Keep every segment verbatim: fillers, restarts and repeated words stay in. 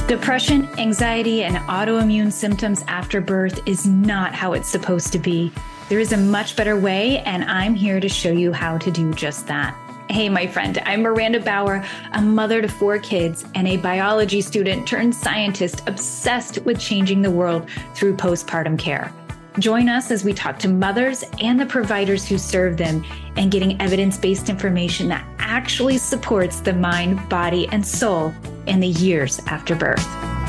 Depression, anxiety, and autoimmune symptoms after birth is not how it's supposed to be. There is a much better way, and I'm here to show you how to do just that. Hey, my friend, I'm Miranda Bauer, a mother to four kids and a biology student turned scientist obsessed with changing the world through postpartum care. Join us as we talk to mothers and the providers who serve them and getting evidence-based information that actually supports the mind, body, and soul in the years after birth.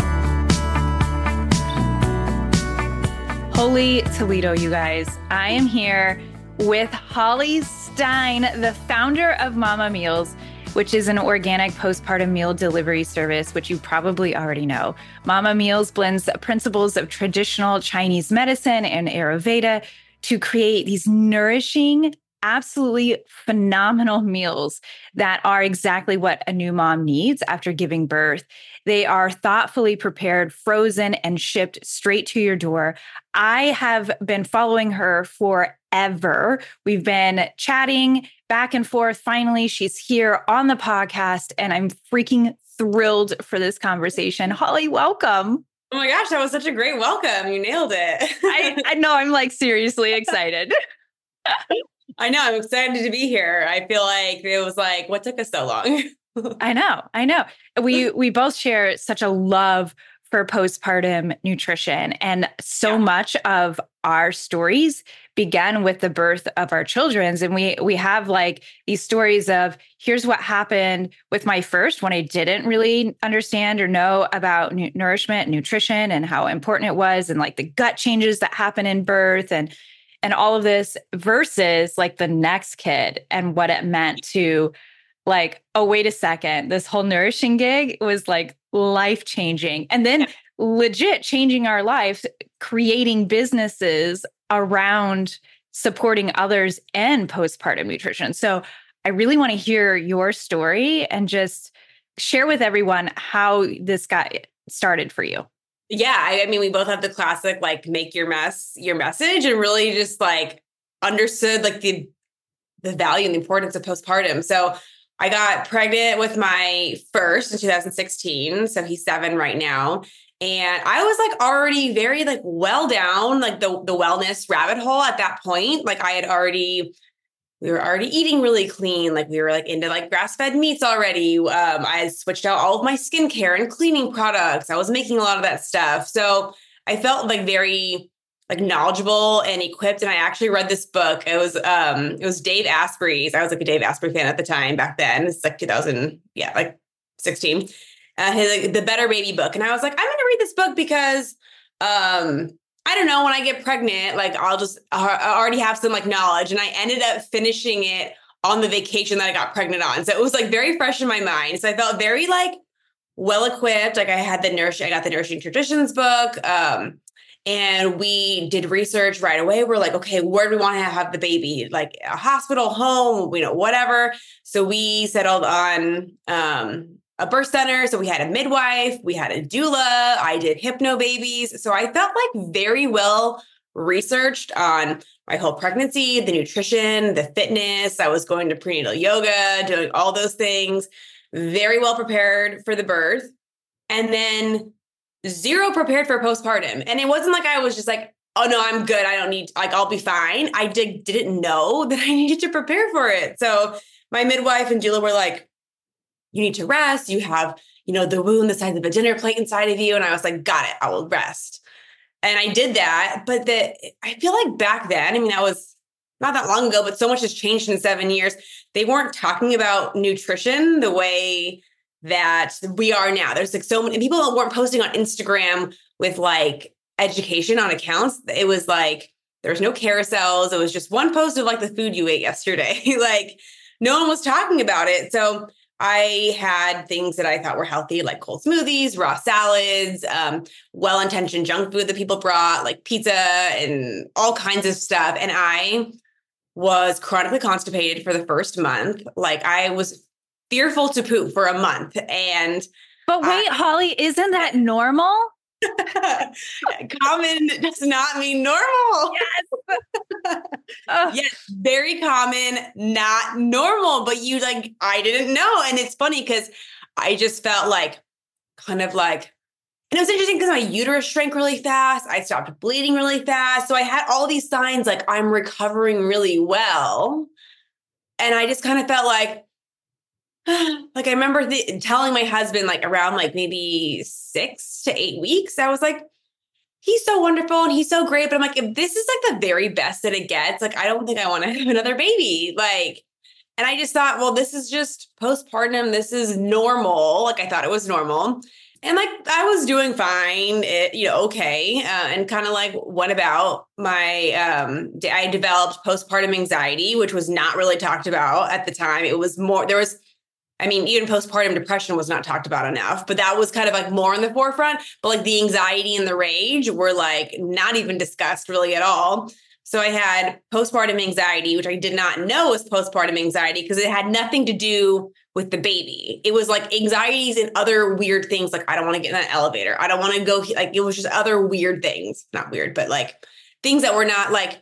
Holy Toledo, you guys. I am here with Holly Stein, the founder of Mama Meals, which is an organic postpartum meal delivery service, which you probably already know. Mama Meals blends principles of traditional Chinese medicine and Ayurveda to create these nourishing, absolutely phenomenal meals that are exactly what a new mom needs after giving birth. They are thoughtfully prepared, frozen, and shipped straight to your door. I have been following her forever. We've been chatting back and forth. Finally, she's here on the podcast, and I'm freaking thrilled for this conversation. Holly, welcome. Oh my gosh, that was such a great welcome. You nailed it. I, I know. I'm like seriously excited. I know. I'm excited to be here. I feel like it was like, what took us so long? I know. I know. We we both share such a love for postpartum nutrition. And so yeah. much of our stories began with the birth of our children's. And we we have like these stories of, here's what happened with my first when I didn't really understand or know about nu- nourishment, nutrition, and how important it was, and like the gut changes that happen in birth and and all of this, versus like the next kid and what it meant to like, oh, wait a second, this whole nourishing gig was like life-changing. And then legit changing our lives, creating businesses around supporting others and postpartum nutrition. So I really want to hear your story and just share with everyone how this got started for you. Yeah. I, I mean, we both have the classic, like, make your mess your message, and really just like understood like the, the value and the importance of postpartum. So I got pregnant with my first in two thousand sixteen. So he's seven right now. And I was like already very like well down, like the, the wellness rabbit hole at that point. Like I had already, we were already eating really clean. Like we were like into like grass-fed meats already. Um, I had switched out all of my skincare and cleaning products. I was making a lot of that stuff. So I felt like very like knowledgeable and equipped. And I actually read this book. It was, um, it was Dave Asprey's. I was like a Dave Asprey fan at the time back then. It's like two thousand, yeah, like sixteen, uh, his, like, the Better Baby book. And I was like, I'm going to read this book because, um, I don't know, when I get pregnant, like I'll just, I already have some like knowledge. And I ended up finishing it on the vacation that I got pregnant on. So it was like very fresh in my mind. So I felt very like well-equipped. Like I had the nourishing, I got the Nourishing Traditions book. Um, And we did research right away. We're like, okay, where do we want to have the baby? Like a hospital, home, you know, whatever. So we settled on um, a birth center. So we had a midwife, we had a doula. I did hypno babies. So I felt like very well researched on my whole pregnancy, the nutrition, the fitness. I was going to prenatal yoga, doing all those things, very well prepared for the birth. And then zero prepared for postpartum. And it wasn't like I was just like, oh no, I'm good. I don't need, like, I'll be fine. I did, didn't know that I needed to prepare for it. So my midwife and doula were like, you need to rest. You have, you know, the wound the size of a dinner plate inside of you. And I was like, got it. I will rest. And I did that. But the, I feel like back then, I mean, that was not that long ago, but so much has changed in seven years. They weren't talking about nutrition the way that we are now. There's like so many people that weren't posting on Instagram with like education on accounts. It was like, there's no carousels. It was just one post of like the food you ate yesterday. Like no one was talking about it. So I had things that I thought were healthy, like cold smoothies, raw salads, um, well-intentioned junk food that people brought, like pizza and all kinds of stuff. And I was chronically constipated for the first month. Like I was fearful to poop for a month. And but wait, uh, Holly, isn't that normal? Common does not mean normal. Yes. Oh. Yes, very common, not normal. But you like, I didn't know. And it's funny because I just felt like kind of like And it was interesting because my uterus shrank really fast. I stopped bleeding really fast. So I had all these signs like I'm recovering really well. And I just kind of felt like, like I remember the, telling my husband like around like maybe six to eight weeks, I was like, he's so wonderful and he's so great. But I'm like, if this is like the very best that it gets, like, I don't think I want to have another baby. Like, and I just thought, well, this is just postpartum. This is normal. Like I thought it was normal. And like, I was doing fine, it, you know, okay. Uh, and kind of like went about my, um, I developed postpartum anxiety, which was not really talked about at the time. It was more, there was, I mean, even postpartum depression was not talked about enough, but that was kind of like more in the forefront. But like the anxiety and the rage were like not even discussed really at all. So I had postpartum anxiety, which I did not know was postpartum anxiety because it had nothing to do with the baby. It was like anxieties and other weird things. Like, I don't want to get in an elevator. I don't want to go, like, it was just other weird things, not weird, but like things that were not like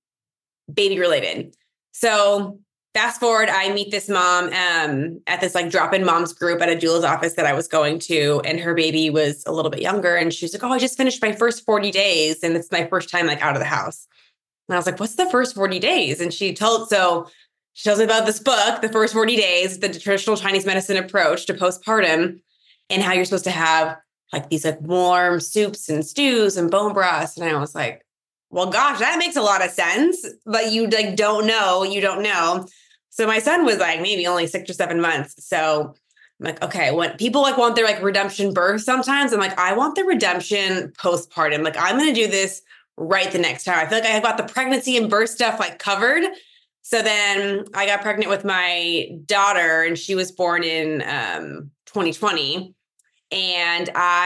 baby related. So fast forward, I meet this mom um, at this like drop-in moms group at a doula's office that I was going to, and her baby was a little bit younger. And she's like, oh, I just finished my first forty days. And it's my first time like out of the house. And I was like, what's the first forty days? And she told, so she tells me about this book, The First forty days, the traditional Chinese medicine approach to postpartum, and how you're supposed to have like these like warm soups and stews and bone broths. And I was like, well, gosh, that makes a lot of sense, but you like don't know, you don't know. So my son was like maybe only six or seven months. So I'm like, okay, when people like want their like redemption birth sometimes, I'm like, I want the redemption postpartum. Like I'm going to do this right the next time. I feel like I got the pregnancy and birth stuff like covered. So then I got pregnant with my daughter and she was born in um, twenty twenty. And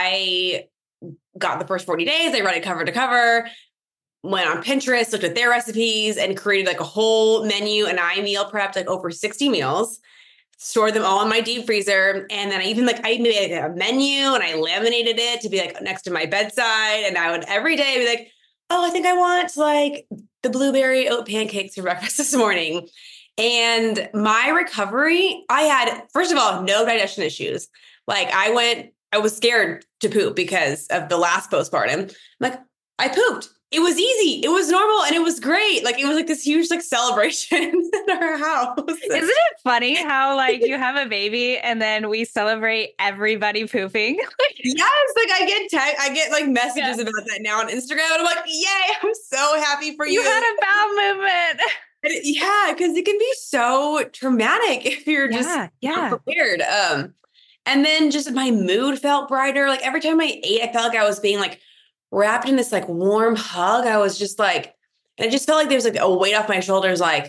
I got the first forty days. I read it cover to cover, went on Pinterest, looked at their recipes and created like a whole menu. And I meal prepped like over sixty meals, stored them all in my deep freezer. And then I even like, I made like a menu and I laminated it to be like next to my bedside. And I would every day be like, oh, I think I want like the blueberry oat pancakes for breakfast this morning. And my recovery, I had, first of all, no digestion issues. Like I went, I was scared to poop because of the last postpartum. Like I pooped. It was easy. It was normal. And it was great. Like, it was like this huge, like celebration in our house. Isn't it funny how like you have a baby and then we celebrate everybody pooping? Yes. Like I get, te- I get like messages yeah. about that now on Instagram. And I'm like, yay, I'm so happy for you. You had a bowel movement. It, yeah. Cause it can be so traumatic if you're yeah, just yeah. prepared. Um, and then just my mood felt brighter. Like every time I ate, I felt like I was being like, wrapped in this like warm hug. I was just like, and it just felt like there was like a weight off my shoulders. Like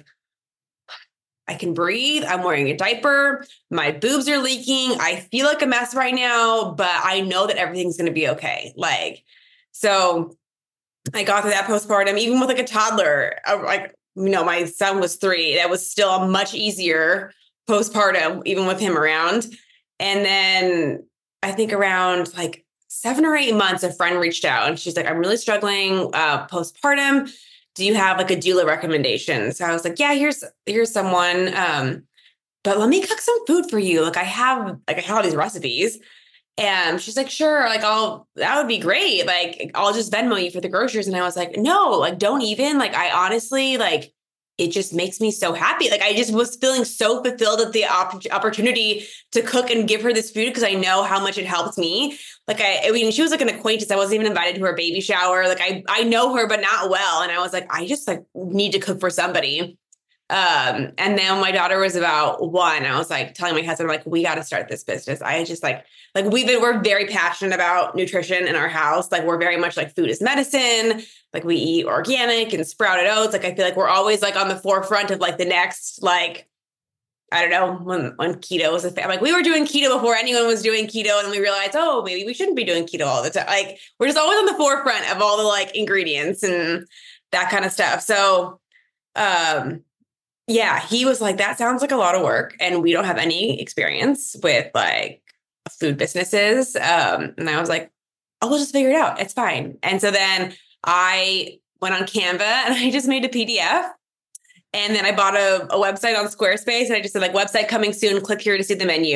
I can breathe. I'm wearing a diaper. My boobs are leaking. I feel like a mess right now, but I know that everything's going to be okay. Like, so I got through that postpartum, even with like a toddler, like, you know, my son was three. That was still a much easier postpartum, even with him around. And then I think around like seven or eight months, a friend reached out and she's like, I'm really struggling uh, postpartum. Do you have like a doula recommendation? So I was like, yeah, here's, here's someone. Um, but let me cook some food for you. Like I have, like I have all these recipes. And she's like, sure. Like, I'll, that would be great. Like, I'll just Venmo you for the groceries. And I was like, no, like, don't even like, I honestly, like, it just makes me so happy. Like I just was feeling so fulfilled at the op- opportunity to cook and give her this food because I know how much it helped me. Like I, I mean, she was like an acquaintance. I wasn't even invited to her baby shower. Like I, I know her, but not well. And I was like, I just like need to cook for somebody. Um, and then when my daughter was about one, I was like telling my husband, like, we got to start this business. I just like, like we've been, we're very passionate about nutrition in our house. Like we're very much like food is medicine. Like we eat organic and sprouted oats. Like I feel like we're always like on the forefront of like the next, like, I don't know, when, when keto was a thing. Like we were doing keto before anyone was doing keto. And we realized, oh, maybe we shouldn't be doing keto all the time. Like we're just always on the forefront of all the like ingredients and that kind of stuff. So, um, yeah, he was like, that sounds like a lot of work. And we don't have any experience with like food businesses. Um, and I was like, oh, we'll just figure it out. It's fine. And so then I went on Canva and I just made a P D F. And then I bought a, a website on Squarespace and I just said like website coming soon, click here to see the menu.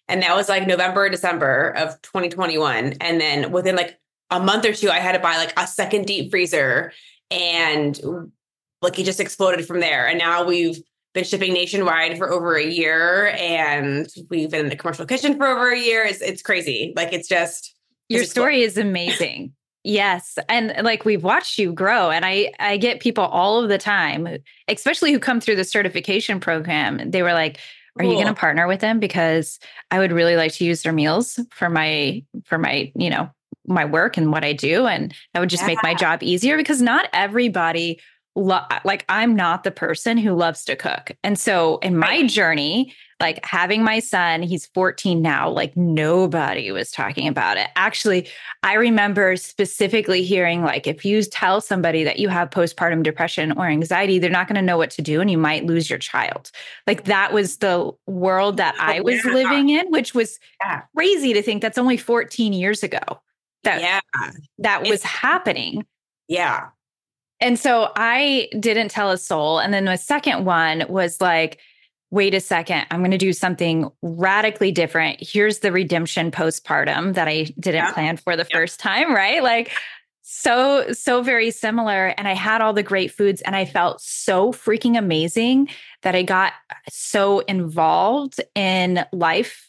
And that was like November, December of twenty twenty-one. And then within like a month or two, I had to buy like a second deep freezer, and like it just exploded from there. And now we've been shipping nationwide for over a year, and we've been in the commercial kitchen for over a year. It's, it's crazy. Like it's just, your it's story is amazing. Yes. And like we've watched you grow, and I, I get people all of the time, especially who come through the certification program. They were like, are you going to partner with them? Because I would really like to use their meals for my, for my, you know, my work and what I do. And that would just Yeah. make my job easier, because not everybody lo- like I'm not the person who loves to cook. And so in my Right. journey, like having my son, he's fourteen now, like nobody was talking about it. Actually, I remember specifically hearing like, if you tell somebody that you have postpartum depression or anxiety, they're not going to know what to do and you might lose your child. Like that was the world that I was Yeah. living in, which was Yeah. crazy to think that's only fourteen years ago that Yeah. that was It's- happening. Yeah. And so I didn't tell a soul. And then the second one was like, wait a second, I'm going to do something radically different. Here's the redemption postpartum that I didn't Yeah. plan for the Yeah. first time, right? Like so, so very similar. And I had all the great foods and I felt so freaking amazing that I got so involved in life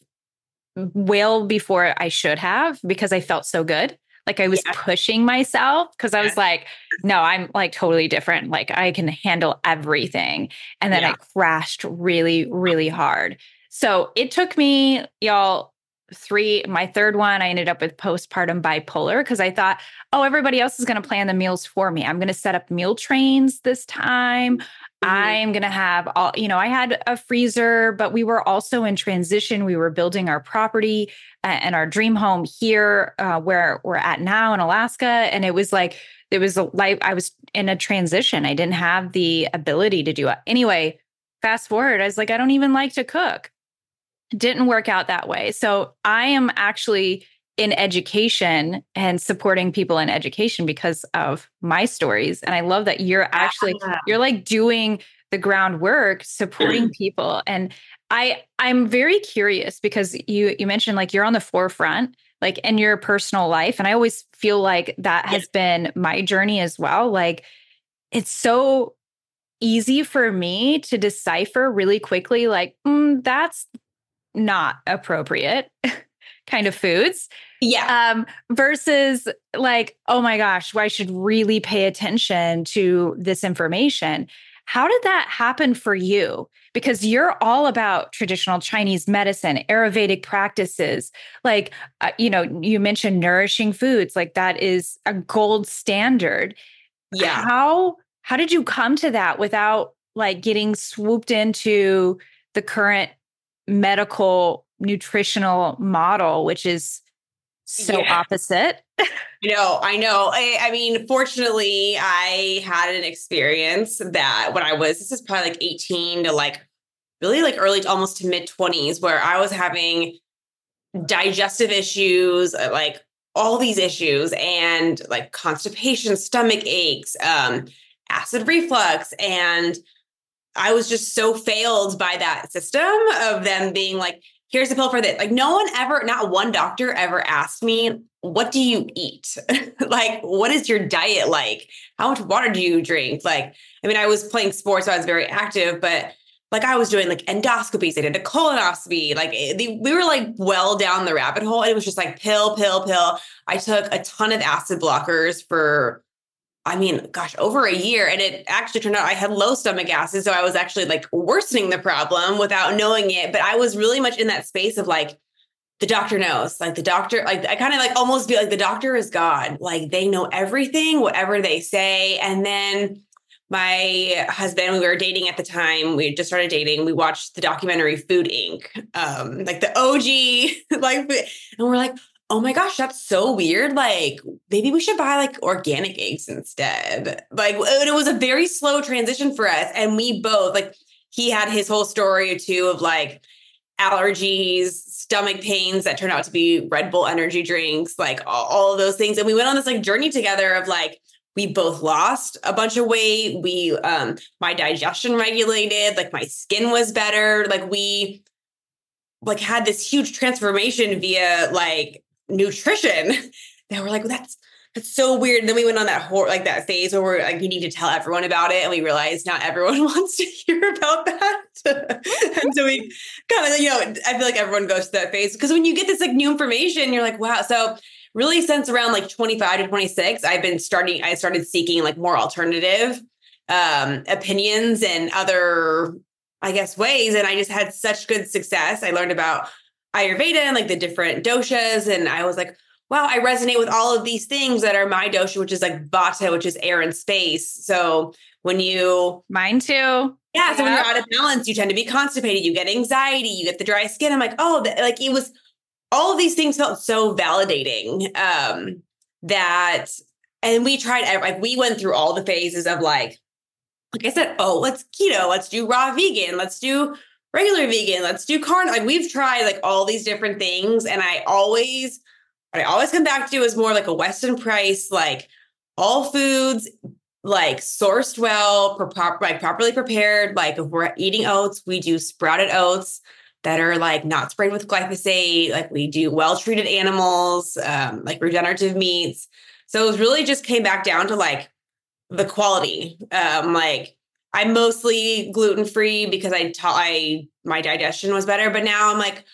well before I should have, because I felt so good. Like I was Yeah. pushing myself because I was Yeah. like, no, I'm like totally different. Like I can handle everything. And then Yeah. I crashed really, really hard. So it took me, y'all, three, my third one, I ended up with postpartum bipolar because I thought, oh, everybody else is going to plan the meals for me. I'm going to set up meal trains this time. Mhm. I'm going to have all, you know, I had a freezer, but we were also in transition. We were building our property uh, and our dream home here uh, where we're at now in Alaska. And it was like, it was a life, I was in a transition. I didn't have the ability to do it. Anyway, fast forward, I was like, I don't even like to cook. Didn't work out that way. So I am actually in education and supporting people in education because of my stories. And I love that you're actually, Yeah. you're like doing the groundwork, supporting people. And I, I'm very curious because you, you mentioned like you're on the forefront, like in your personal life. And I always feel like that has been my journey as well. Like it's so easy for me to decipher really quickly, like, mm, that's not appropriate kind of foods. Yeah. Um, versus like, oh my gosh, well, I should really pay attention to this information. How did that happen for you? Because you're all about traditional Chinese medicine, Ayurvedic practices. Like, uh, you know, you mentioned nourishing foods, like that is a gold standard. Yeah. How, how did you come to that without like getting swooped into the current medical nutritional model, which is so Yeah. opposite? You know, I know. I, I mean, fortunately, I had an experience that when I was, this is probably like eighteen to like really like early, to almost to mid twenties, where I was having digestive issues, uh, like all these issues, and like constipation, stomach aches, um, acid reflux. And I was just so failed by that system of them being like, here's a pill for this. Like no one ever, not one doctor ever asked me, what do you eat? Like, what is your diet like? How much water do you drink? Like, I mean, I was playing sports, so I was very active, but like I was doing like endoscopies. I did a colonoscopy. Like it, the, we were like well down the rabbit hole. And it was just like pill, pill, pill. I took a ton of acid blockers for, I mean, gosh, over a year. And it actually turned out I had low stomach acid. So I was actually like worsening the problem without knowing it. But I was really much in that space of like, the doctor knows, like the doctor, like I kind of like almost be like, the doctor is God. Like they know everything, whatever they say. And then my husband, we were dating at the time. We had just started dating. We watched the documentary Food Incorporated, um, like the O G, like, and we're like, oh my gosh, that's so weird. Like maybe we should buy like organic eggs instead. Like and it was a very slow transition for us. And we both like, he had his whole story or two of like allergies, stomach pains that turned out to be Red Bull energy drinks, like all, all of those things. And we went on this like journey together of like, we both lost a bunch of weight. We, um, my digestion regulated, like my skin was better. Like we, like had this huge transformation via like nutrition that we're like, well, that's that's so weird. And then we went on that whole like that phase where we're like, we need to tell everyone about it. And we realized not everyone wants to hear about that. And so we kind of, you know, I feel like everyone goes through that phase because when you get this like new information, you're like, wow. So really since around like twenty-five to twenty-six, I've been starting, I started seeking like more alternative um, opinions and other, I guess, ways. And I just had such good success. I learned about Ayurveda and like the different doshas. And I was like, wow, I resonate with all of these things that are my dosha, which is like Vata, which is air and space. So when you... Mine too. Yeah. Yeah. So when you're out of balance, you tend to be constipated, you get anxiety, you get the dry skin. I'm like, oh, th- like it was, all of these things felt so validating um, that, and we tried, like we went through all the phases of like, like I said, oh, let's keto, let's do raw vegan, let's do regular vegan, let's do carn. Like we've tried like all these different things. And I always, what I always come back to is more like a Weston Price, like all foods, like sourced well, pro- like properly prepared. Like if we're eating oats, we do sprouted oats that are like not sprayed with glyphosate. Like we do well-treated animals, um, like regenerative meats. So it was really just came back down to like the quality. Um, like I'm mostly gluten-free because I taught I my digestion was better, but now I'm like,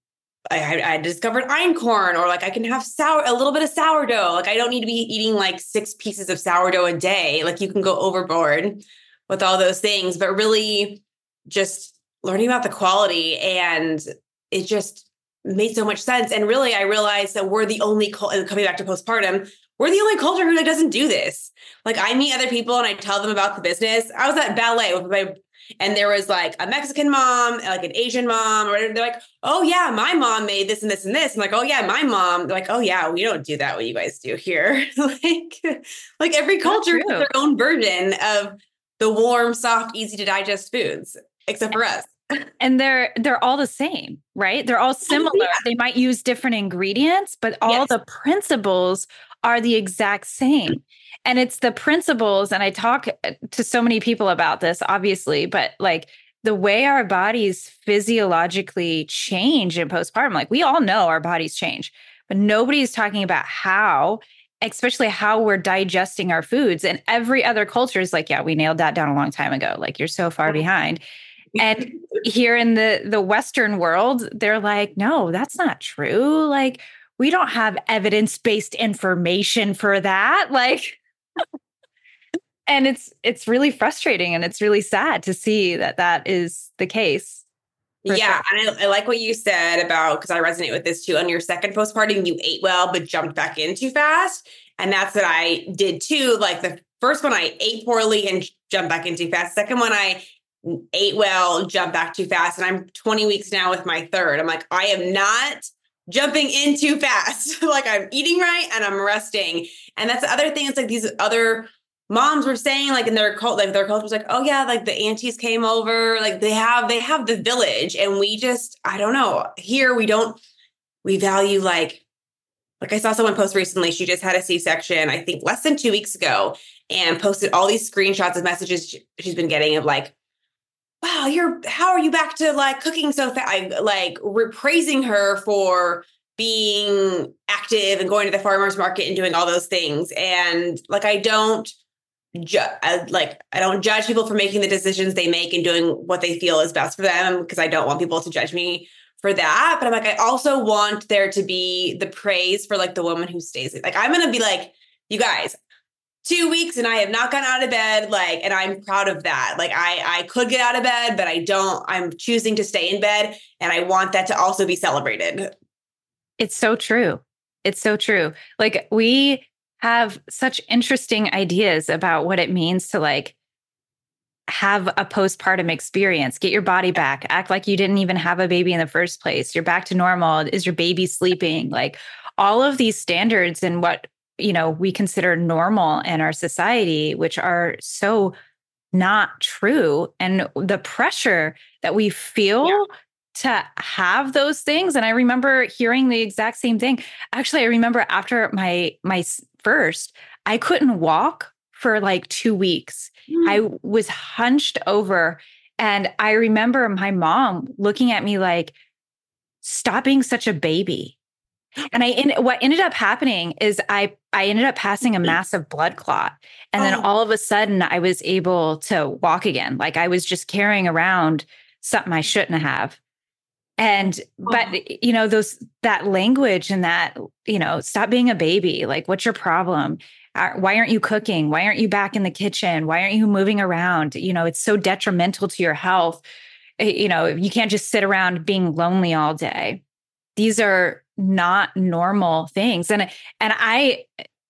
I, I discovered einkorn, or like I can have sour, a little bit of sourdough. Like I don't need to be eating like six pieces of sourdough a day. Like you can go overboard with all those things, but really just learning about the quality, and it just made so much sense. And really, I realized that we're the only, and coming back to postpartum, we're the only culture who like, doesn't do this. Like I meet other people and I tell them about the business. I was at ballet with my, and there was like a Mexican mom, like an Asian mom, or they're like, oh yeah, my mom made this and this and this. I'm like, oh yeah, my mom. They're like, oh yeah, we don't do that what you guys do here. like, like every culture has their own version of the warm, soft, easy to digest foods, except for us. And they're they're all the same, right? They're all similar. Yeah. They might use different ingredients, but all yes. the principles are the exact same. And it's the principles, and I talk to so many people about this, obviously, but like the way our bodies physiologically change in postpartum, like we all know our bodies change, but nobody's talking about how, especially how we're digesting our foods. And every other culture is like, yeah, we nailed that down a long time ago. Like you're so far behind. And here in the, the Western world, they're like, no, that's not true. Like, we don't have evidence-based information for that. Like, and it's, it's really frustrating and it's really sad to see that that is the case. Yeah. Sure. And I, I like what you said about, because I resonate with this too. On your second postpartum, you ate well, but jumped back in too fast. And that's what I did too. Like the first one, I ate poorly and jumped back in too fast. Second one, I ate well, jumped back too fast. And I'm twenty weeks now with my third. I'm like, I am not jumping in too fast. Like I'm eating right and I'm resting. And that's the other thing. It's like these other moms were saying, like in their cult, like their culture was like, oh yeah, like the aunties came over, like they have, they have the village. And we just, I don't know, here we don't, we value like, like I saw someone post recently, she just had a C-section, I think less than two weeks ago, and posted all these screenshots of messages she's been getting of like, wow, you're, how are you back to like cooking so fast? Like we're praising her for being active and going to the farmer's market and doing all those things. And like, I don't ju- I, like, I don't judge people for making the decisions they make and doing what they feel is best for them, because I don't want people to judge me for that. But I'm like, I also want there to be the praise for like the woman who stays. Like, I'm going to be like, you guys, two weeks and I have not gotten out of bed. Like, and I'm proud of that. Like I, I could get out of bed, but I don't, I'm choosing to stay in bed. And I want that to also be celebrated. It's so true. It's so true. Like we have such interesting ideas about what it means to like have a postpartum experience, get your body back, act like you didn't even have a baby in the first place. You're back to normal. Is your baby sleeping? Like all of these standards and what, you know, we consider normal in our society, which are so not true. And the pressure that we feel yeah. to have those things. And I remember hearing the exact same thing. Actually, I remember after my, my first, I couldn't walk for like two weeks. Mm. I was hunched over. And I remember my mom looking at me like, stop being such a baby. And I, in, what ended up happening is I, I ended up passing a massive blood clot. And then Oh. all of a sudden I was able to walk again. Like I was just carrying around something I shouldn't have. And, but, you know, those, that language and that, you know, stop being a baby. Like, what's your problem? Why aren't you cooking? Why aren't you back in the kitchen? Why aren't you moving around? You know, it's so detrimental to your health. You know, you can't just sit around being lonely all day. These are not normal things. And, and I,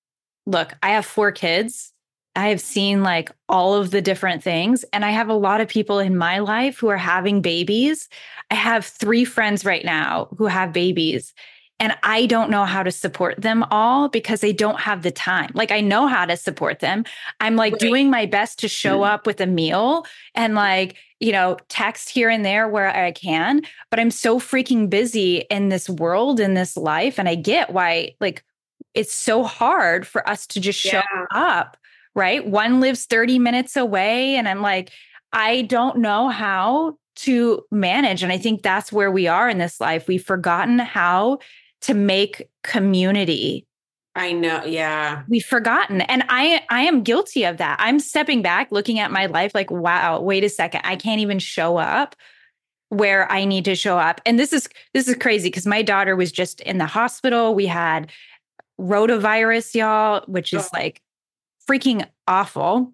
look, I have four kids. I have seen like all of the different things. And I have a lot of people in my life who are having babies. I have three friends right now who have babies. And I don't know how to support them all because they don't have the time. Like I know how to support them. I'm like right. doing my best to show up with a meal and like, you know, text here and there where I can, but I'm so freaking busy in this world, in this life. And I get why like it's so hard for us to just show yeah. up, right? One lives thirty minutes away. And I'm like, I don't know how to manage. And I think that's where we are in this life. We've forgotten how to make community. I know. Yeah. We've forgotten. And I, I am guilty of that. I'm stepping back, looking at my life like, wow, wait a second. I can't even show up where I need to show up. And this is, this is crazy because my daughter was just in the hospital. We had rotavirus, y'all, which is oh. like freaking awful.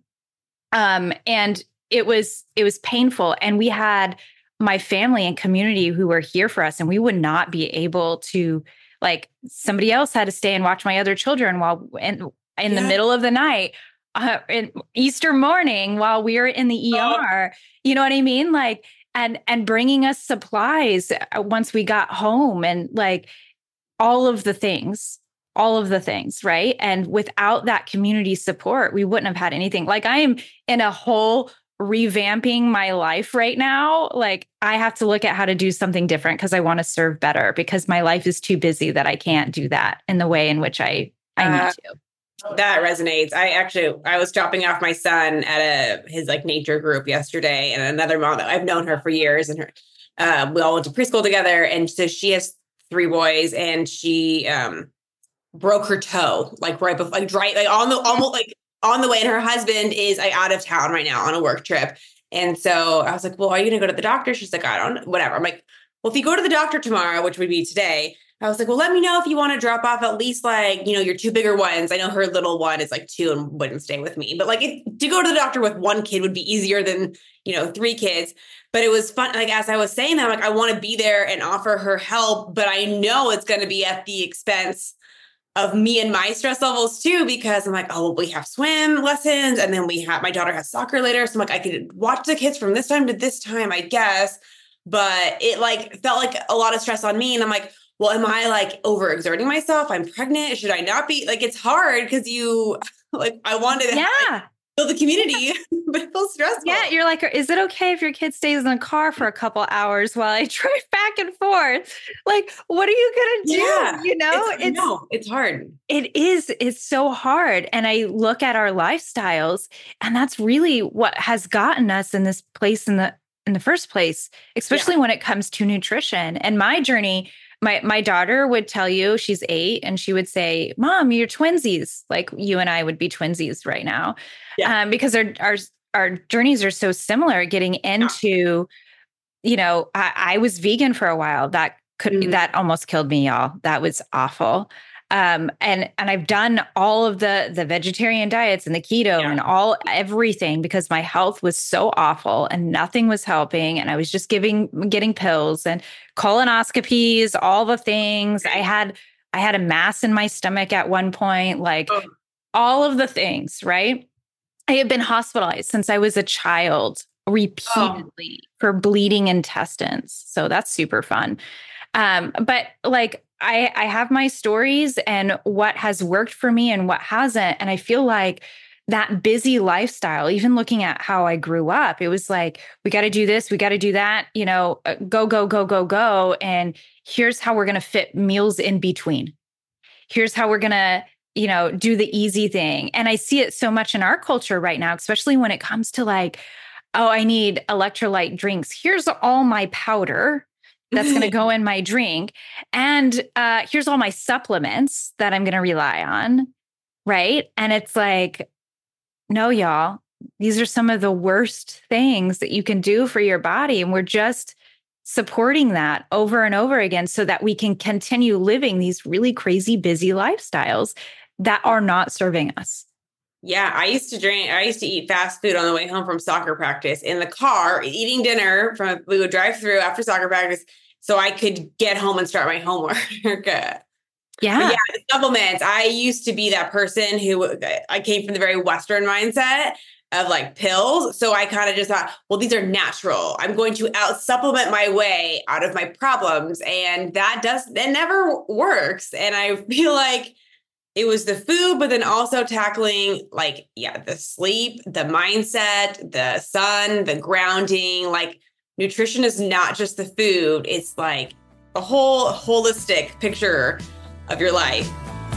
Um, and it was, it was painful. And we had my family and community who were here for us, and we would not be able to, like, somebody else had to stay and watch my other children while in, in yeah. the middle of the night, uh, in Easter morning while we were in the E R, oh. you know what I mean? Like, and, and bringing us supplies once we got home and like all of the things, all of the things. Right. And without that community support, we wouldn't have had anything. Like I am in a whole revamping my life right now. Like I have to look at how to do something different because I want to serve better because my life is too busy that I can't do that in the way in which I, I uh, need to. That resonates. I actually, I was dropping off my son at a, his like nature group yesterday, and another mom that I've known her for years, and her, uh, we all went to preschool together. And so she has three boys, and she, um, broke her toe, like right before, like right, like on the, almost like on the way, and her husband is like, out of town right now on a work trip. And so I was like, well, are you going to go to the doctor? She's like, I don't, whatever. I'm like, well, if you go to the doctor tomorrow, which would be today, I was like, well, let me know if you want to drop off at least like, you know, your two bigger ones. I know her little one is like two and wouldn't stay with me, but like if, to go to the doctor with one kid would be easier than, you know, three kids. But it was fun. Like, as I was saying that, like, I want to be there and offer her help, but I know it's going to be at the expense of me and my stress levels too, because I'm like, oh, well, we have swim lessons. And then we have, my daughter has soccer later. So I'm like, I could watch the kids from this time to this time, I guess. But it like felt like a lot of stress on me. And I'm like, well, am I like overexerting myself? I'm pregnant. Should I not be? Like, it's hard because you like, I wanted to yeah. like, build the community, but it feels stressful. Yeah. You're like, is it okay if your kid stays in the car for a couple hours while I drive back and forth? Like, what are you going to do? Yeah, you know, it's, it's, no, it's hard. It is. It's so hard. And I look at our lifestyles, and that's really what has gotten us in this place in the, in the first place, especially yeah. when it comes to nutrition. And my journey, My my daughter would tell you, she's eight, and she would say, Mom, you're twinsies. Like you and I would be twinsies right now. Yeah. Um, because our, our, our journeys are so similar getting into, yeah. you know, I, I was vegan for a while. That could, mm-hmm. that almost killed me, y'all. That was awful. Um, and, and I've done all of the, the vegetarian diets and the keto yeah. and all, everything because my health was so awful and nothing was helping. And I was just giving, getting pills and colonoscopies, all the things. I had, I had a mass in my stomach at one point, like oh. all of the things, right? I had been hospitalized since I was a child repeatedly oh. for bleeding intestines. So that's super fun. Um, but like, I, I have my stories and what has worked for me and what hasn't. And I feel like that busy lifestyle, even looking at how I grew up, it was like, we got to do this, we got to do that, you know, go, go, go, go, go. And here's how we're going to fit meals in between. Here's how we're going to, you know, do the easy thing. And I see it so much in our culture right now, especially when it comes to like, oh, I need electrolyte drinks. Here's all my powder. that's going to go in my drink. And uh, here's all my supplements that I'm going to rely on. Right. And it's like, no, y'all, these are some of the worst things that you can do for your body. And we're just supporting that over and over again so that we can continue living these really crazy, busy lifestyles that are not serving us. Yeah, I used to drink, I used to eat fast food on the way home from soccer practice in the car, eating dinner from, we would drive through after soccer practice so I could get home and start my homework. Yeah. Yeah. Yeah. The supplements. I used to be that person who I came from the very Western mindset of like pills. So I kind of just thought, well, these are natural. I'm going to out supplement my way out of my problems. And that does, that never works. And I feel like it was the food, but then also tackling like, yeah, the sleep, the mindset, the sun, the grounding. Like nutrition is not just the food. It's like a whole holistic picture of your life.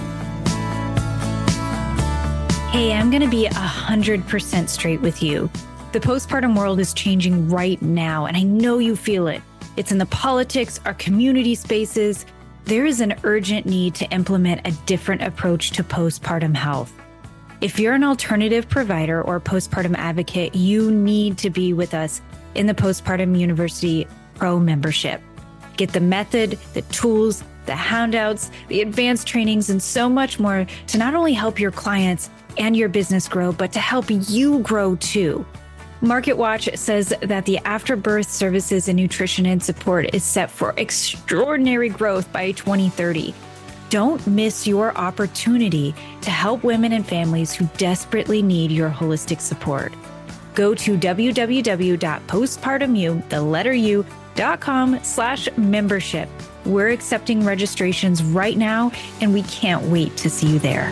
Hey, I'm going to be one hundred percent straight with you. The postpartum world is changing right now, and I know you feel it. It's in the politics, our community spaces. There is an urgent need to implement a different approach to postpartum health. If you're an alternative provider or postpartum advocate, you need to be with us in the Postpartum University Pro membership. Get the method, the tools, the handouts, the advanced trainings, and so much more to not only help your clients and your business grow, but to help you grow too. MarketWatch says that the after-birth services and nutrition and support is set for extraordinary growth by twenty thirty. Don't miss your opportunity to help women and families who desperately need your holistic support. Go to w w w dot postpartumu, the letter U, dot com slash membership. We're accepting registrations right now, and we can't wait to see you there.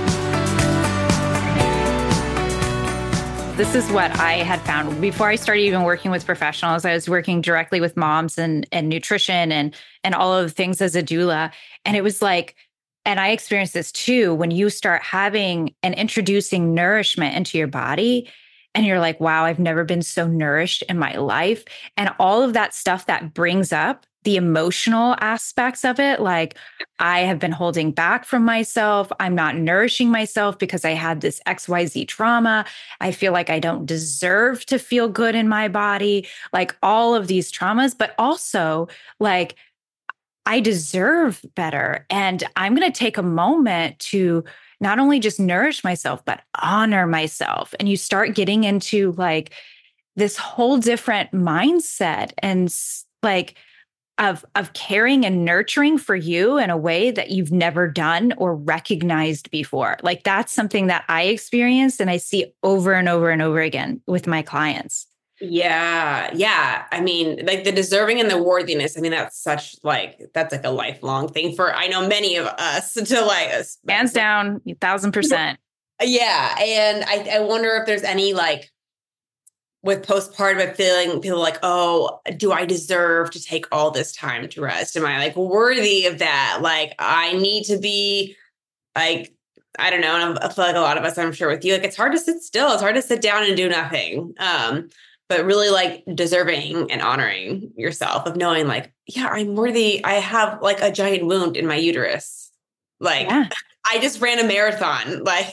This is what I had found before I started even working with professionals. I was working directly with moms and, and nutrition and, and all of the things as a doula. And it was like, and I experienced this too, when you start having and introducing nourishment into your body, and you're like, wow, I've never been so nourished in my life. And all of that stuff that brings up the emotional aspects of it, like I have been holding back from myself. I'm not nourishing myself because I had this X Y Z trauma. I feel like I don't deserve to feel good in my body, like all of these traumas, but also like I deserve better. And I'm going to take a moment to not only just nourish myself, but honor myself. And you start getting into like this whole different mindset and like, Of, of caring and nurturing for you in a way that you've never done or recognized before. Like that's something that I experienced and I see over and over and over again with my clients. Yeah. Yeah. I mean, like the deserving and the worthiness. I mean, that's such like, that's like a lifelong thing for, I know many of us to like us. Hands down, a thousand percent. Yeah. And I, I wonder if there's any like, with postpartum feeling people like, oh, do I deserve to take all this time to rest? Am I like worthy of that? Like, I need to be like, I don't know. And I feel like a lot of us, I'm sure with you, like, it's hard to sit still. It's hard to sit down and do nothing. Um, but really like deserving and honoring yourself of knowing like, yeah, I'm worthy. I have like a giant wound in my uterus. Like yeah. I just ran a marathon. Like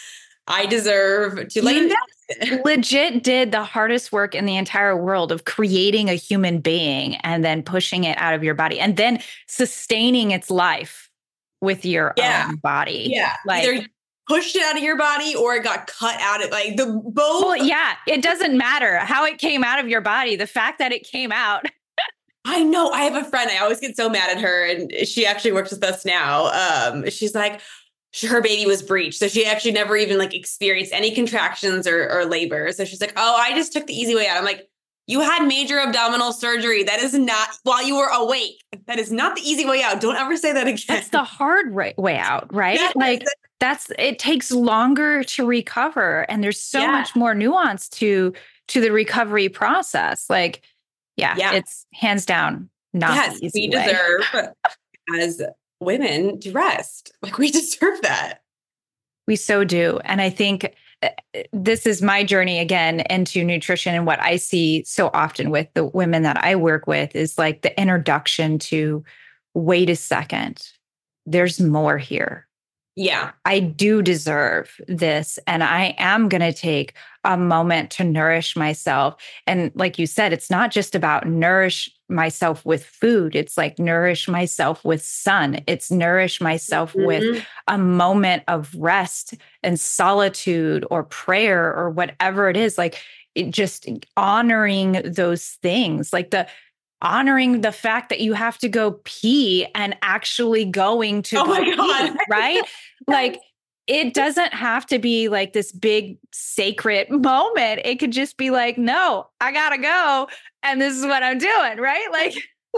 I deserve to like legit did the hardest work in the entire world of creating a human being and then pushing it out of your body and then sustaining its life with your yeah. own body. Yeah. Like, either pushed it out of your body or it got cut out of like the both. Well, yeah. It doesn't matter how it came out of your body. The fact that it came out. I know. I have a friend. I always get so mad at her. And she actually works with us now. Um, she's like, her baby was breached. So she actually never even like experienced any contractions or, or labor. So she's like, oh, I just took the easy way out. I'm like, you had major abdominal surgery. That is not while you were awake. That is not the easy way out. Don't ever say that again. That's the hard way out, right? Yeah, like that's, it takes longer to recover. And there's so yeah. much more nuance to, to the recovery process. Like, yeah, yeah. it's hands down not yes, the easy we way. deserve as women to rest. Like we deserve that. We so do. And I think this is my journey again into nutrition. And what I see so often with the women that I work with is like the introduction to, wait a second, there's more here. Yeah. I do deserve this. And I am going to take a moment to nourish myself. And like you said, it's not just about nourish myself with food. It's like nourish myself with sun. It's nourish myself mm-hmm. with a moment of rest and solitude or prayer or whatever it is. Like it just honoring those things, like the honoring the fact that you have to go pee and actually going to oh go my God. pee, right? Like it doesn't have to be like this big sacred moment. It could just be like, no, I gotta go. And this is what I'm doing, right? Like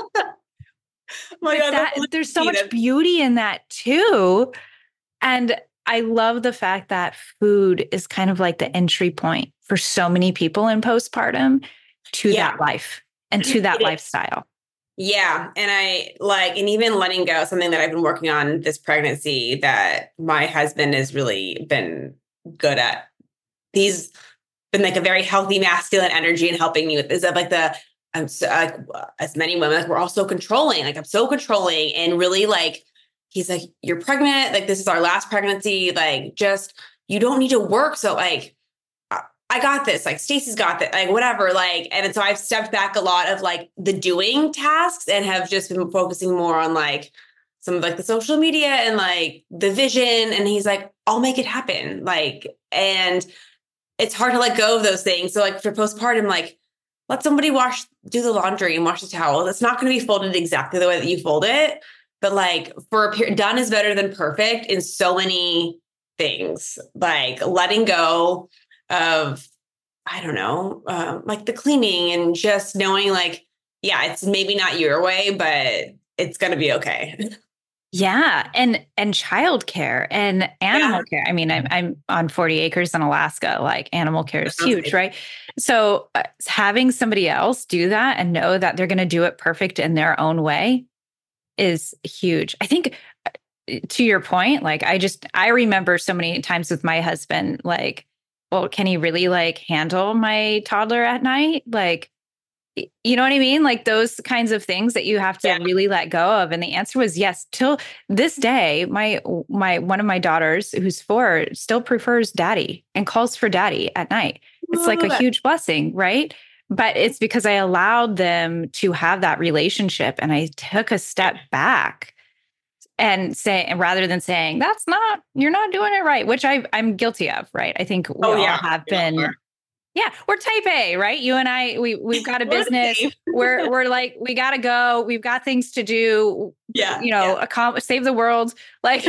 my God, that, there's so much beauty in that too. And I love the fact that food is kind of like the entry point for so many people in postpartum to yeah. that life. And to that lifestyle. Yeah. And I like, and even letting go, something that I've been working on this pregnancy that my husband has really been good at. He's been like a very healthy masculine energy and helping me with this of like the, I'm so, like, as many women, like we're all so controlling, like I'm so controlling and really like, he's like, you're pregnant. Like, this is our last pregnancy. Like, just, you don't need to work. So like, I got this, like Stacey's got that, like whatever, like, and so I've stepped back a lot of like the doing tasks and have just been focusing more on like some of like the social media and like the vision. And he's like, I'll make it happen. Like, and it's hard to let go of those things. So like for postpartum, like let somebody wash, do the laundry and wash the towels. It's not going to be folded exactly the way that you fold it, but like for a period, done is better than perfect in so many things, like letting go of, I don't know, uh, like the cleaning and just knowing like, yeah, it's maybe not your way, but it's going to be okay. Yeah. And, and childcare and animal yeah. care. I mean, I'm, I'm on forty acres in Alaska, like animal care is huge, good. Right? So uh, having somebody else do that and know that they're going to do it perfect in their own way is huge. I think to your point, like I just, I remember so many times with my husband, like, well, can he really like handle my toddler at night? Like, you know what I mean? Like those kinds of things that you have to yeah. really let go of. And the answer was yes. Till this day, my, my, one of my daughters who's four still prefers daddy and calls for daddy at night. It's like a huge blessing, right? But it's because I allowed them to have that relationship and I took a step back. And say, and rather than saying, that's not, you're not doing it right, which I, I'm guilty of, right? I think we oh, all yeah. have been, yeah. yeah, we're type A, right? You and I, we, we've got a business. we're, we're like, we got to go. We've got things to do. Yeah. You know, yeah. accomplish, save the world. Like,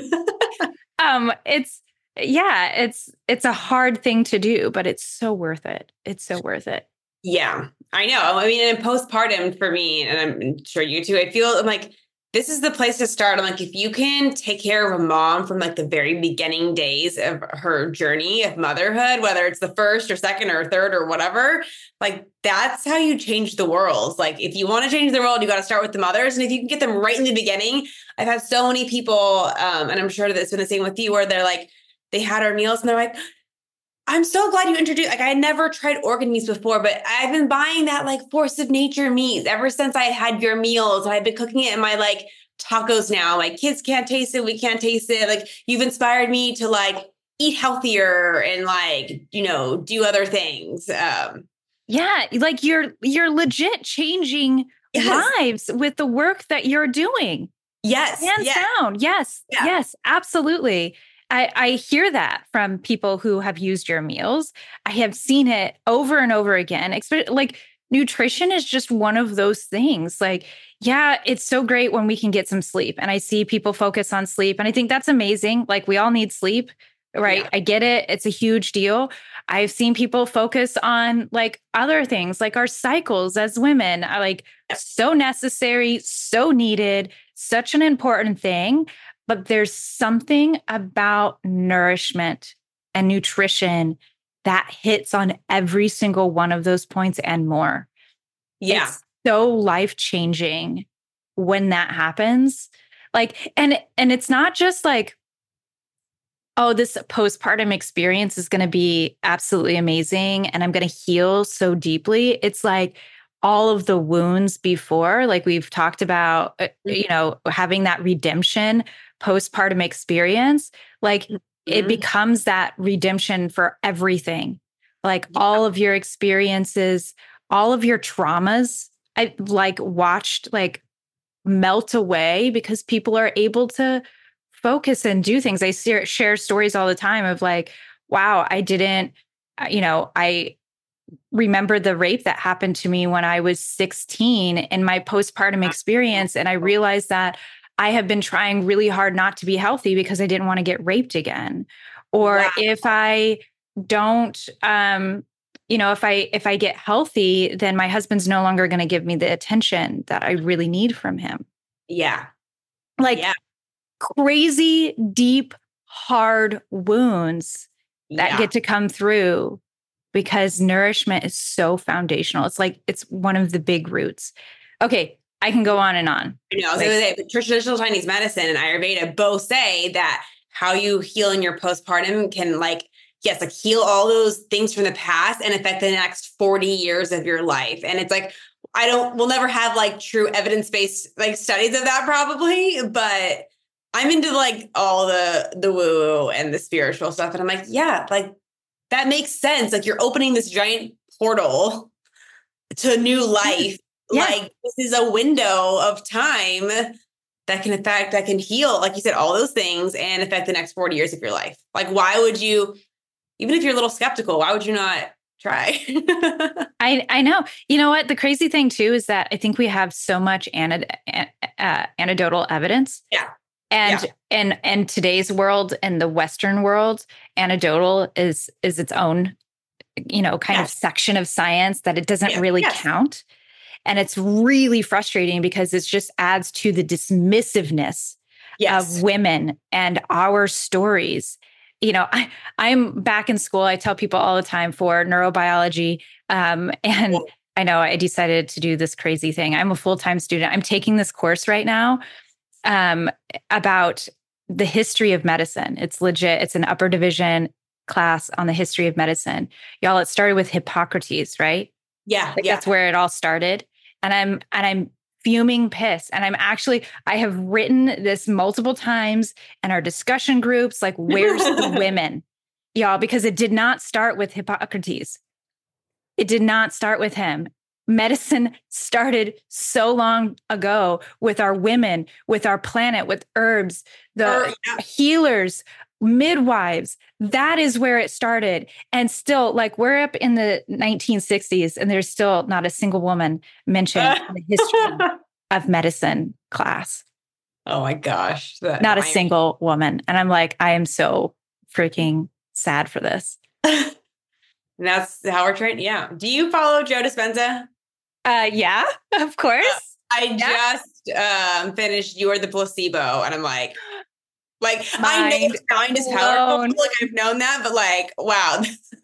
um, it's, yeah, it's, it's a hard thing to do, but it's so worth it. It's so worth it. Yeah, I know. I mean, in postpartum for me, and I'm sure you too, I feel like, this is the place to start. I'm like, if you can take care of a mom from like the very beginning days of her journey of motherhood, whether it's the first or second or third or whatever, like that's how you change the world. Like if you want to change the world, you got to start with the mothers. And if you can get them right in the beginning, I've had so many people, um, and I'm sure that it's been the same with you, where they're like, they had our meals and they're like, I'm so glad you introduced, like I had never tried organ meats before, but I've been buying that like Force of Nature meat ever since I had your meals. I've been cooking it in my like tacos now. My kids can't taste it. We can't taste it. Like you've inspired me to like eat healthier and like, you know, do other things. Um, yeah. Like you're, you're legit changing yes. lives with the work that you're doing. Yes. Hands yes. down. Yes. Yeah. Yes, absolutely. I, I hear that from people who have used your meals. I have seen it over and over again. Expect, like nutrition is just one of those things. Like, yeah, it's so great when we can get some sleep. And I see people focus on sleep. And I think that's amazing. Like we all need sleep, right? Yeah. I get it. It's a huge deal. I've seen people focus on like other things, like our cycles as women are like so necessary, so needed, such an important thing. But there's something about nourishment and nutrition that hits on every single one of those points and more. Yeah. It's so life-changing when that happens. Like, and, and it's not just like, oh, this postpartum experience is going to be absolutely amazing and I'm going to heal so deeply. It's like all of the wounds before, like we've talked about, uh, you know, having that redemption postpartum experience, like mm-hmm. it becomes that redemption for everything. Like yeah. all of your experiences, all of your traumas, I like watched like melt away because people are able to focus and do things. I share, share stories all the time of like, wow, I didn't, you know, I remember the rape that happened to me when I was sixteen in my postpartum experience. And I realized that I have been trying really hard not to be healthy because I didn't want to get raped again. Or wow. if I don't, um, you know, if I, if I get healthy, then my husband's no longer going to give me the attention that I really need from him. Yeah. Like, yeah. crazy, deep, hard wounds that yeah. get to come through because nourishment is so foundational. It's like, it's one of the big roots. Okay. I can go on and on. I know. Like, so the traditional Chinese medicine and Ayurveda both say that how you heal in your postpartum can like, yes, like heal all those things from the past and affect the next forty years of your life. And it's like, I don't, we'll never have like true evidence-based like studies of that probably, but I'm into like all the, the woo-woo and the spiritual stuff. And I'm like, yeah, like that makes sense. Like you're opening this giant portal to a new life. Yeah. Like this is a window of time that can affect, that can heal, like you said, all those things and affect the next forty years of your life. Like, why would you, even if you're a little skeptical, why would you not try? I, I know. You know what? The crazy thing too is that I think we have so much anod- uh, anecdotal evidence. Yeah. And yeah. and and today's world and the Western world, anecdotal is is its own, you know, kind yes. of section of science that it doesn't yeah. really yes. count. And it's really frustrating because it just adds to the dismissiveness yes. of women and our stories. You know, I, I'm back in school. I tell people all the time for neurobiology. Um, and yeah. I know I decided to do this crazy thing. I'm a full-time student. I'm taking this course right now um, about the history of medicine. It's legit. It's an upper division class on the history of medicine. Y'all, it started with Hippocrates, right? Yeah, like yeah. That's where it all started. And I'm, and I'm fuming pissed. And I'm actually, I have written this multiple times in our discussion groups, like, where's the women, y'all? Because it did not start with Hippocrates. It did not start with him. Medicine started so long ago with our women, with our planet, with herbs, the uh, yeah. healers, midwives. That is where it started. And still, like, we're up in the nineteen sixties and there's still not a single woman mentioned uh. in the history of medicine class. Oh my gosh. That, not a single woman. And I'm like, I am so freaking sad for this. And that's how we're trained. Yeah. Do you follow Joe Dispenza? Uh, yeah, of course. Uh, I yeah. just um, finished You Are the Placebo. And I'm like, like, Mind I know sound is powerful. Like, I've known that, but like, wow.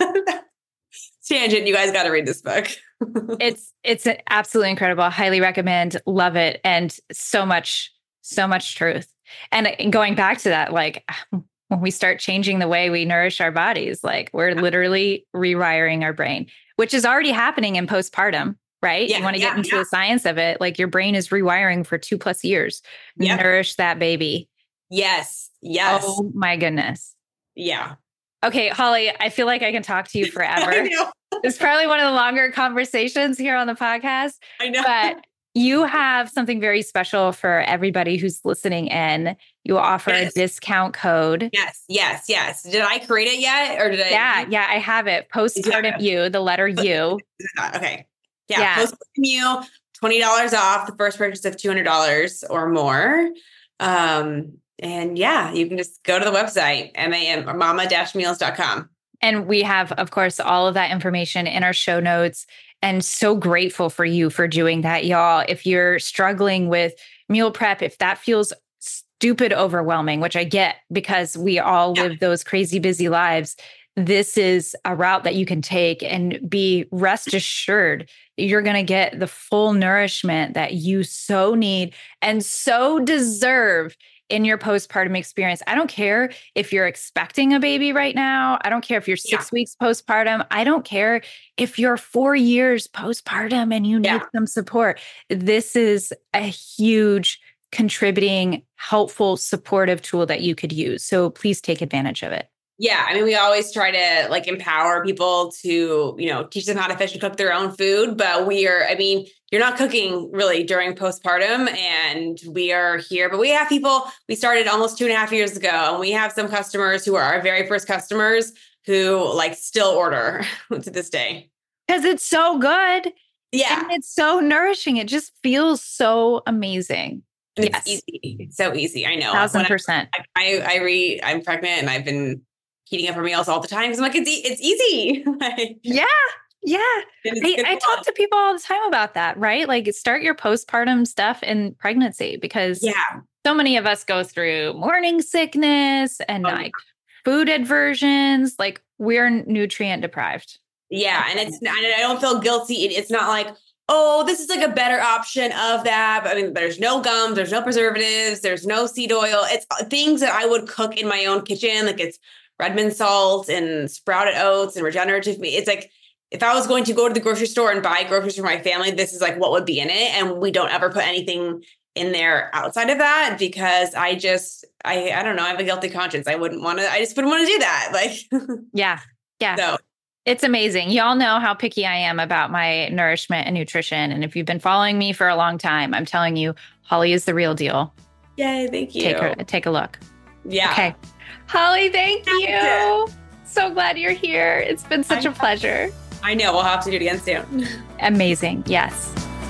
Tangent, you guys got to read this book. it's, it's absolutely incredible. Highly recommend. Love it. And so much, so much truth. And going back to that, like, when we start changing the way we nourish our bodies, like we're literally rewiring our brain, which is already happening in postpartum, right? Yeah, you want to yeah, get into yeah. the science of it. Like your brain is rewiring for two plus years. Yep. Nourish that baby. Yes. Yes. Oh my goodness. Yeah. Okay, Holly, I feel like I can talk to you forever. It's probably one of the longer conversations here on the podcast. I know. But you have something very special for everybody who's listening in. You offer yes. a discount code. Yes, yes, yes. Did I create it yet? Or did I? Yeah, yeah, I have it. Postpartum U, the letter U. Okay. Yeah, yeah. Postpartum U, twenty dollars off the first purchase of two hundred dollars or more. Um, and yeah, you can just go to the website, M A M, mama dash meals dot com. And we have, of course, all of that information in our show notes. And so grateful for you for doing that, y'all. If you're struggling with meal prep, if that feels stupid overwhelming, which I get because we all yeah. live those crazy busy lives, this is a route that you can take and be rest assured you're going to get the full nourishment that you so need and so deserve in your postpartum experience. I don't care if you're expecting a baby right now. I don't care if you're six yeah. weeks postpartum. I don't care if you're four years postpartum and you need yeah. some support. This is a huge contributing, helpful, supportive tool that you could use. So please take advantage of it. Yeah. I mean, we always try to like empower people to, you know, teach them how to fish and cook their own food. But we are, I mean, you're not cooking really during postpartum, and we are here, but we have people, we started almost two and a half years ago, and we have some customers who are our very first customers who like still order to this day. Because it's so good. Yeah. And it's so nourishing. It just feels so amazing. It's yes. easy. It's so easy. I know. Thousand percent. I, I, I read, I'm pregnant and I've been heating up her meals all the time. Cause I'm like, it's, e- it's easy. like, yeah. Yeah. I, I talk to people all the time about that, right? Like start your postpartum stuff in pregnancy, because yeah. so many of us go through morning sickness and oh, like yeah. food aversions. Like we're nutrient deprived. Yeah. And it's, and I don't feel guilty. It, it's not like, oh, this is like a better option of that. But I mean, there's no gums, there's no preservatives, there's no seed oil. It's things that I would cook in my own kitchen. Like it's Redmond salt and sprouted oats and regenerative meat. It's like, if I was going to go to the grocery store and buy groceries for my family, this is like what would be in it. And we don't ever put anything in there outside of that, because I just, I, I don't know, I have a guilty conscience. I wouldn't want to, I just wouldn't want to do that. Like, yeah. Yeah. So it's amazing. Y'all know how picky I am about my nourishment and nutrition. And if you've been following me for a long time, I'm telling you, Holly is the real deal. Yay. Thank you. Take her, take a look. Yeah. Okay. Holly, thank you. So glad you're here. It's been such a pleasure. I know. We'll have to do it again soon. Amazing. Yes.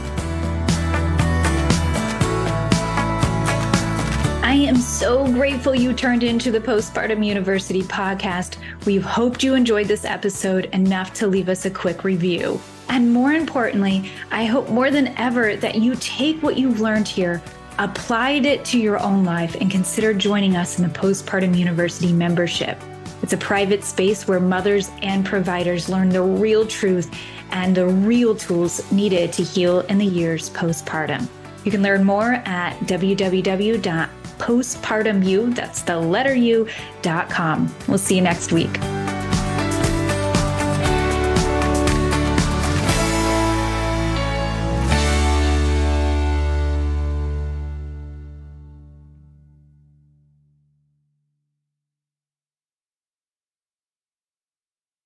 I am so grateful you turned into the Postpartum University podcast. We hoped you enjoyed this episode enough to leave us a quick review. And more importantly, I hope more than ever that you take what you've learned here, applied it to your own life, and consider joining us in the Postpartum University membership. It's a private space where mothers and providers learn the real truth and the real tools needed to heal in the years postpartum. You can learn more at w w w dot postpartum u, that's the letter u, dot com. We'll see you next week.